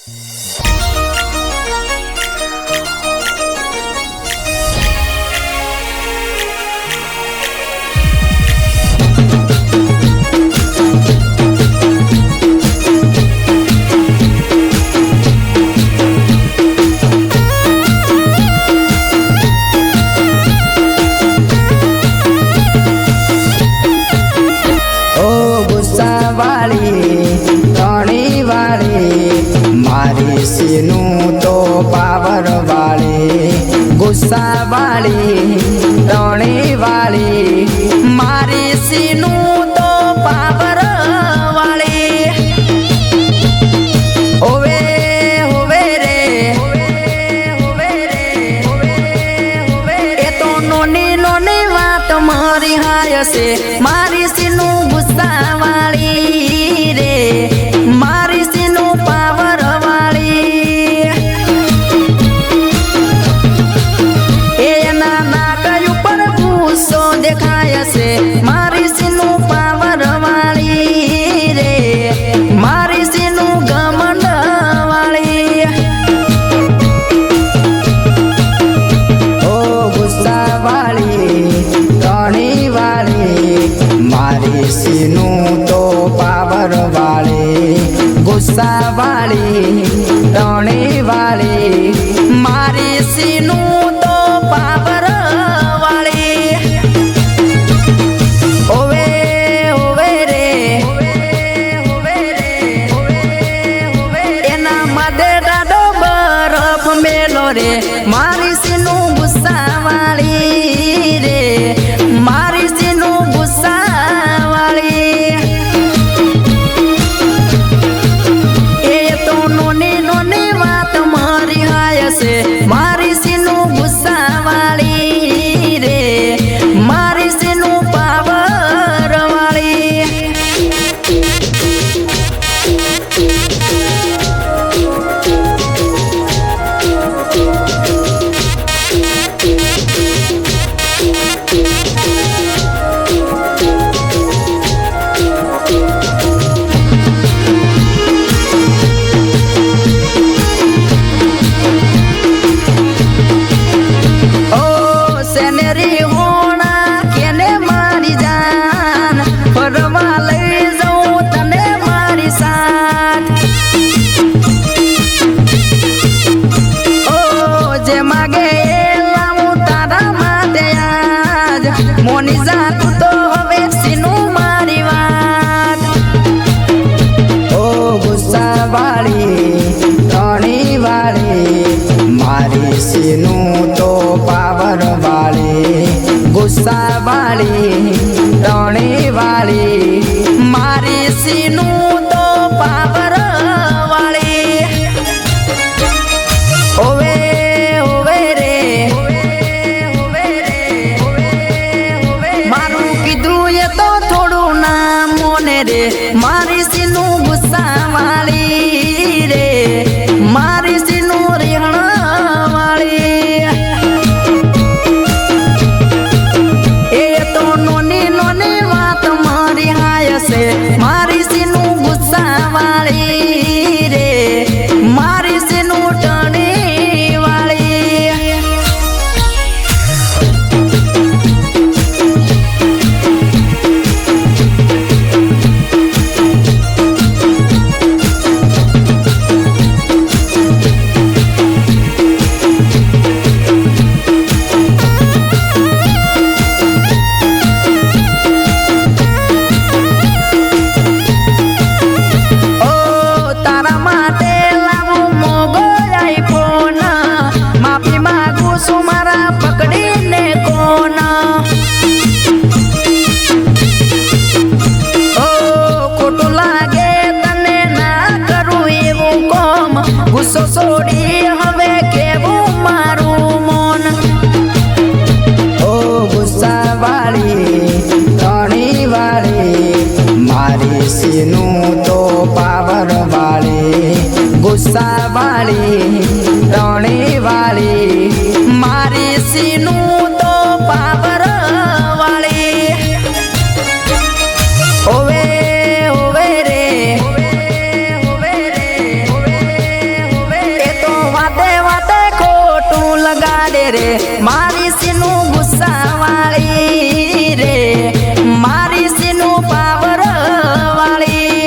तो पावर वाली गुस्सा वाली टोनी वाली मारी सीनू तो पावर वाली होवे होवे रे होवे ए तो नोनी नोनी बात मारी हाय से मारी सीनू गुस्सा वाली रे मारी सीनू पावर देखाया से मारी सीनू पावर वाली रे मारी सीनू घमंड वाली ओ गुस्सा वाली टोनी वाली मारी सीनू तो पावर वाली गुस्सा वाली टोनी वाली मारी सीनू तो पावर रे मारी सीनू गुस्सा वाली रे मारी सीनू गुस्सा वाली ए तो नोनी नोनी बात मारी हाय से मारी सीनू गुस्सा वाली रे मारी सीनू पावर वाली मोनी जात तो हवे सीनू मारी बात ओ गुस्सा वाली टोनी वाली मारी सीनू तो पावर वाली गुस्सा वाली टोनी वाली मारी सीनू तो पावर वाली ओवे ओवे रे तो थोड़ू नाम मोने रे मारी सीनू गुस्सा वाली रे मारी सीनू रेहण वाली ए तो नोनी नोनी बात मारी हाय से मारी सीनू गुस्सा वाली रे मारी सीनू टोनी वाली गुस्सो सोड़ी हवे केवू मारू मन ओ गुस्सा वाली टोनी वाली मारी सीनू तो पावर वाली गुस्सा वाली टोनी वाली मारी सीनू तो पावर वाली ओवे ओवे रे રે મારી સીનું ગુસ્સા વાળી રે મારી સીનું પાવર વાળી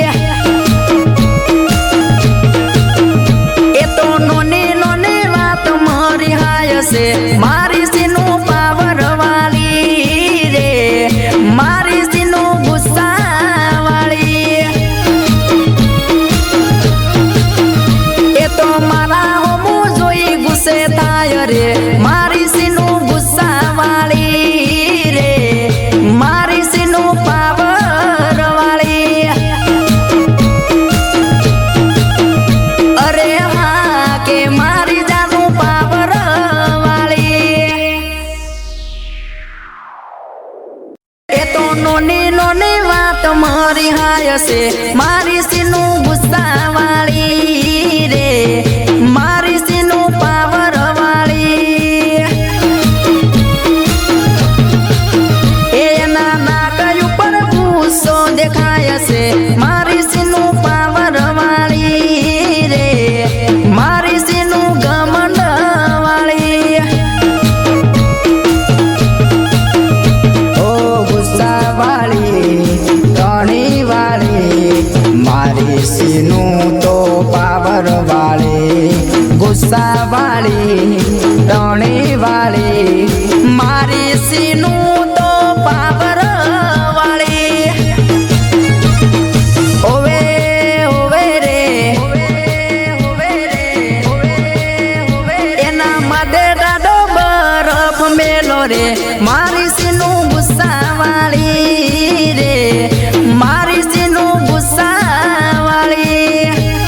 એ તો નોની નોની વાત મારી હાય છે મારી સીનું પાવર વાળી રે મારી સીનું ગુસ્સા વાળી એ તો મારા હોમું જોઈ ગુસ્સે થાય રે મારી સીનું ગુસ્સા વાળી રે મારી સીનું પાવર વાળી અરે હા કે મારી જાનું પાવર વાળી એ તો નોની નોની વાત મારી હાય છે મારી સીનું ગુસ્સા વાળી રે મારી સીનું પાવર વાળી એના નાક ઉપર ગુસ્સો દેખાય છે મારી સીનું પાવર વાળી રે મારી સીનું ઘમંડ વાળી ઓ ગુસ્સા વાળી ધણી વાળી મારી સીનું તો પાવર વાળી ગુસ્સા વાળી ધણી વાળી મારી સીનું તો પાવર વાળી ઓવે ઓવે રે એના માટે દાડો બરફ મેલો રે મારી સીનું ગુસ્સા વાળી રે મારી સીનું ગુસ્સા વાળી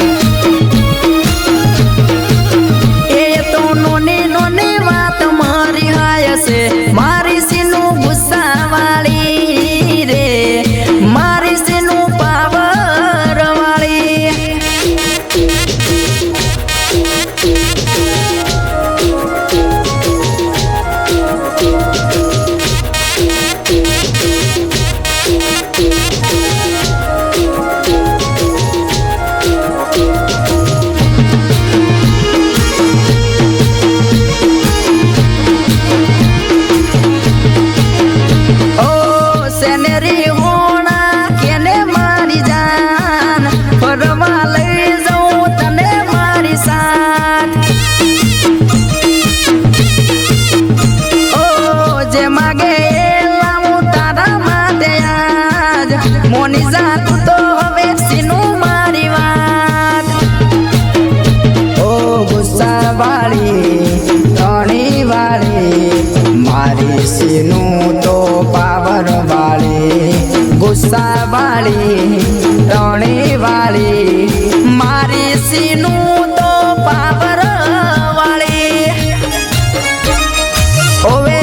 એ તો નોની નોની વાત મારી હાય છે મારી સીનું ગુસ્સા વાળી રે મારી સીનું પાવર વાળી ઓ સેનેરી હોણા કેને મારી જાન ફરવા લઈ જાઉં તને મારી સાથ ઓ જે માગે એ લાવું તારા માટે આજ મોની જાતું તો હવે સીનું મારી વાત ઓ ગુસ્સા વાળી ધણી વાળી મારી સીનું તો પાવર વાળી ગુસ્સા વાળી ધણી વાળી મારી સીનું તો પાવર વાળી ઓવે